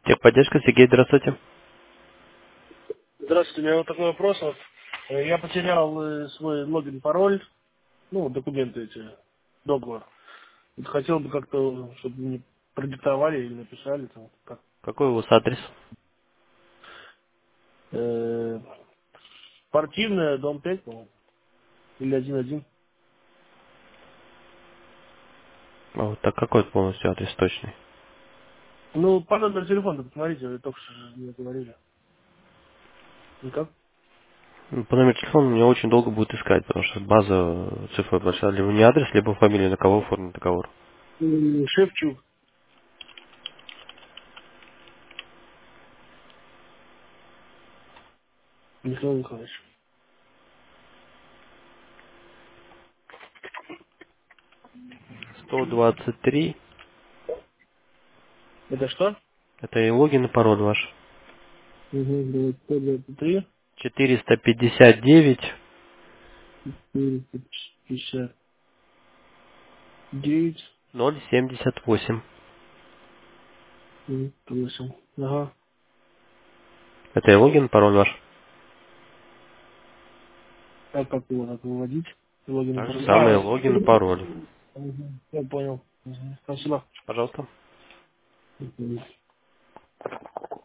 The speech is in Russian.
Техподдержка, Сергей, здравствуйте. Здравствуйте, у меня вот такой вопрос. Вот. Я потерял свой логин, пароль, ну, документы эти, договор. Вот хотел бы как-то, чтобы мне продиктовали или написали там, как. Какой у вас адрес? Э, Спортивная, дом 5, по-моему, или 1-1. А вот так какой полностью адрес точный? Ну, по номеру телефона, посмотрите, вы только что мне говорили. Никак? По номеру телефона мне очень долго будет искать, потому что база цифр большая. Либо не адрес, либо фамилия, на кого оформлен договор. Шевчук Михаил Николаевич. 123. Это что? Это и логин, и пароль ваш. Угу, 123, 459 459, 078. 8. Ага. Это и логин, и пароль ваш. А как его надо выводить? Логин и Так же пароль. самое логин, и пароль. Я понял. Спасибо. Пожалуйста. Мгм.